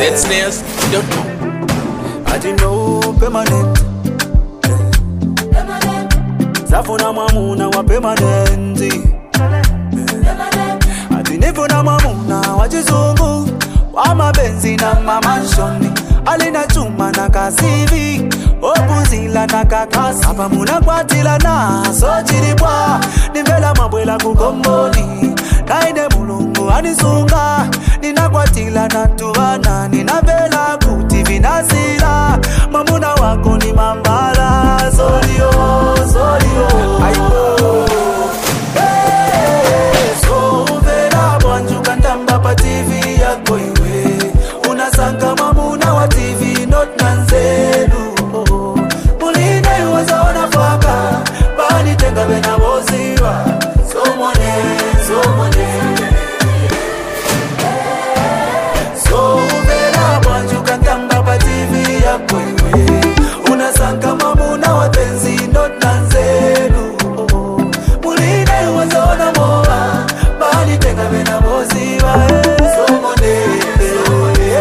zsnares.com. I didn't know permanent. Zafuna mamuna wa permanent. I didn't even know mamuna wa jizungu. Wa mabenzi na mamanshoni. Alina chuma na kasivi. Opuzila na kakasi. Hapa muna kwa tila na sochilibwa. Nivela mabwela kukomboni. Naine mulungu anisunga. Nina kwa tila na tuwana. Nina vela kuti vinasila. Mamuna wako ni mambala. Solio, solio aipo. So vela wanju kandamba pa TV yako iwe. Unasanga mamuna wa TV not nanzelu. Muline wazaona faka. Bani tenga bena boziwa. Somone, somone. So vela wanju kandamba pa TV yako iwe. Unasanga mamuna wa penzi not nanzelu. Muline wazaona moa. Bani tenga bena boziwa. Somone, somone.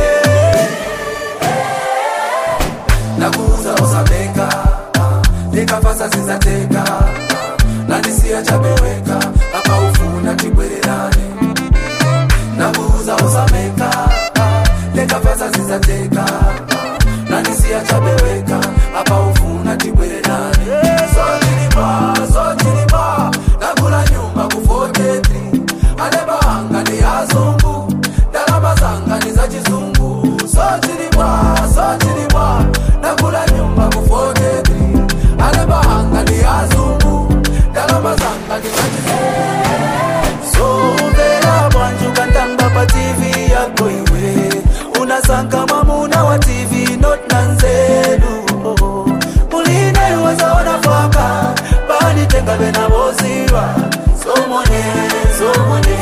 Nakuza usameka. Leka fasa zizateka. Nanisia chabeweka. Hapa ufuna kibwerelane. Nakuza usameka. Leka fasa zizateka. Nanisia chabeweka. Hapa ufuna kibwerelane. So chilipa. Nakula nyumba kufoteti. Aleba anga ni azungu. Dalama zanga ni za chizungu. So chilipa. Nakula nyumba kufoteti. Aleba anga ni azungu. Dalama zanga ni za chizungu. So vela wanju kandamba pa TV yako iwe. Unasanga mamuna wa TV not nanzelu. Muline wazaona faka. Bani tenga bena boziwa. Somone, somone.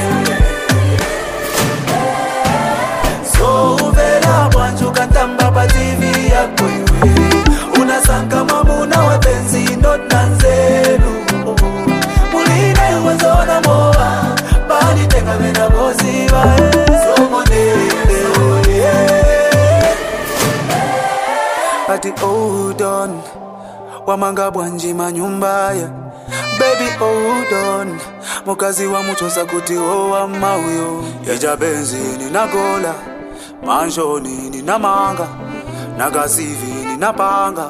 So vela wanju kandamba pa TV yako iwe. Unasanga mamuna wa penzi not nanzelu. Muline wazaona moa. Bani tenga bena boziwa. Somone, somone. Ati hold on. Wamanga bwanji manyumbaya. Baby hold on. Mukazi wa muchosa kuti owa mauyo. Yeja benzi nina gola. Manshoni nina manga. Nagasivi nina panga.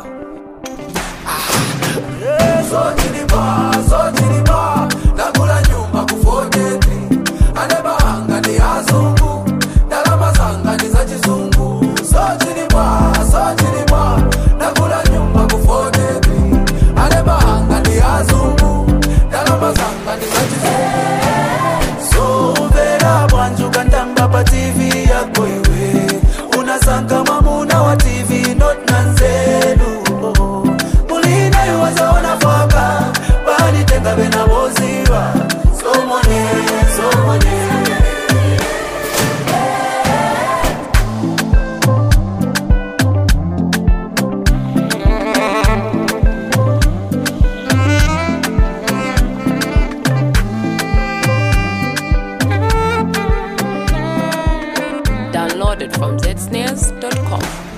So chilipa. Nakula nyumba kufoteti. Aleba anga ni azungu. Dalama zanga ni za chizungu. So chilipa. Nakula nyumba kufoteti. Aleba anga ni azungu. Dalama zanga ni za chizungu. So vela wanju kandamba pa TV yako iwe. Unasanga mamuna wa TV not nanzelu. Muline wazaona faka. Bani tenga bena boziwa. Somone, somone. Downloaded from zsnares.com.